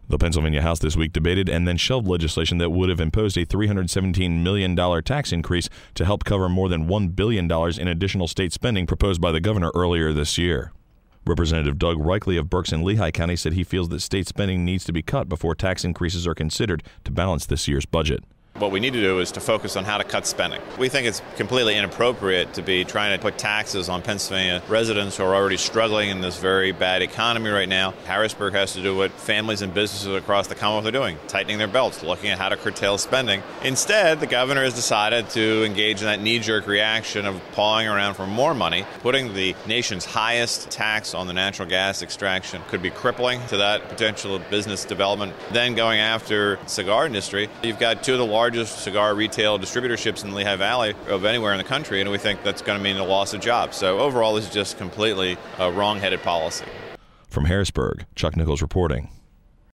The Pennsylvania House this week debated and then shelved legislation that would have imposed a $317 million tax increase to help cover more than $1 billion in additional state spending proposed by the governor earlier this year. Representative Doug Reichley of Berks and Lehigh County said he feels that state spending needs to be cut before tax increases are considered to balance this year's budget. What we need to do is to focus on how to cut spending. We think it's completely inappropriate to be trying to put taxes on Pennsylvania residents who are already struggling in this very bad economy right now. Harrisburg has to do what families and businesses across the Commonwealth are doing, tightening their belts, looking at how to curtail spending. Instead, the governor has decided to engage in that knee-jerk reaction of pawing around for more money. Putting the nation's highest tax on the natural gas extraction could be crippling to that potential business development. Then going after the cigar industry, you've got two of the largest cigar retail distributorships in the Lehigh Valley of anywhere in the country, and we think that's going to mean the loss of jobs. So overall, this is just completely a wrong-headed policy. From Harrisburg, Chuck Nichols reporting.